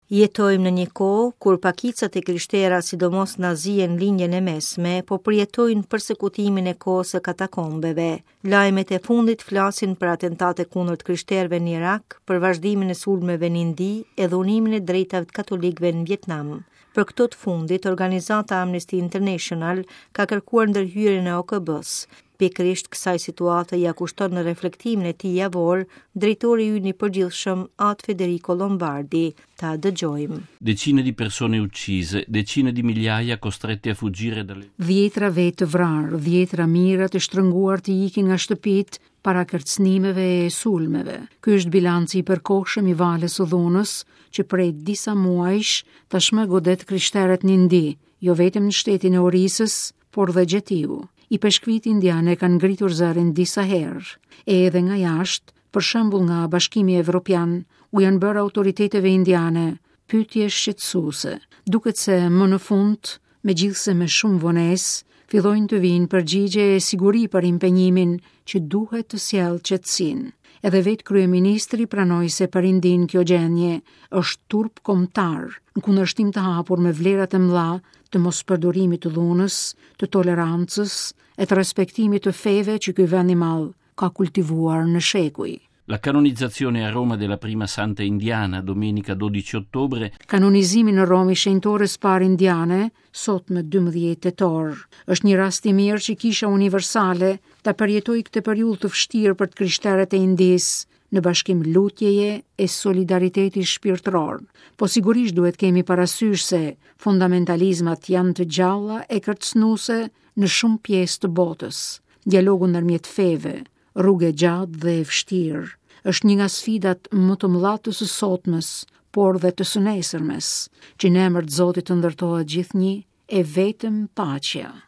Jetojmë në një kohë kur pakicat e krishtera, sidomos nazie në linjën e mesme, po përjetojnë përsekutimin e kohës së katakombeve. Lajmet e fundit flasin për atentate kundër të krishterëve në Irak, për vazhdimin e sulmeve në Indi e dhunimin e drejtave të katolikëve në Vietnam. Për këto të fundit, organizata Amnesty International ka kërkuar ndërhyrjen e OKB-s. Pikërisht kësaj situate ja kushton në reflektimin e tij javor drejtori ynë i përgjithshëm At Federico Lombardi. Ta dëgjojmë. Decine di persone uccise, decine di migliaia costretti a fuggire dalle... Dhjetra vetë të vrarë, dhjetra mijëra të shtrënguar të ikin nga shtëpitë para kërcënimeve e sulmeve. Ky është bilanci i përkohshëm i Valës së Dhunës, që prej disa muajsh tashmë godet krishterët në Indi, jo vetëm në shtetin e Orisës, por dhe Gjetiu. I peshkvit indiane kanë ngritur zërin disa herë, edhe nga jashtë, për shembull nga Bashkimi Evropian, u janë bërë autoriteteve indiane pyetje shqetësuese. Duket se më në fund, megjithse me shumë vonesë, fillojnë të vinë përgjigje e siguri për impenjimin që duhet të sjellë qetësinë. Edhe vetë kryeministri pranoi se për Indin kjo gjendje është turp kombëtar, në kundërshtim të hapur me vlerat e mëdha të mospërdorimit të dhunës, të tolerancës e të respektimit të feve që ky vend i madh ka kultivuar në shekuj. La canonizzazione a Roma della prima santa indiana domenica 12 ottobre. Kanonizimi në Rom i shenjtores parë indiane sot më 12 tetor. Është një rast i mirë që Kisha Universale ta përjetojë këtë periudhë të vështirë për të krishterët e Indis në bashkim lutjeje e solidariteti shpirtëror. Po sigurisht duhet kemi parasysh se fundamentalizmat janë të gjalla e kërcënuese në shumë pjesë të botës. Dialogu ndërmjet feve, rrugë e gjatë dhe e vështirë, është një nga sfidat më të mëdha të së sotmes, por dhe të së nesërmes, që në emër të Zotit të ndërtohet gjithnjë e vetëm paqja.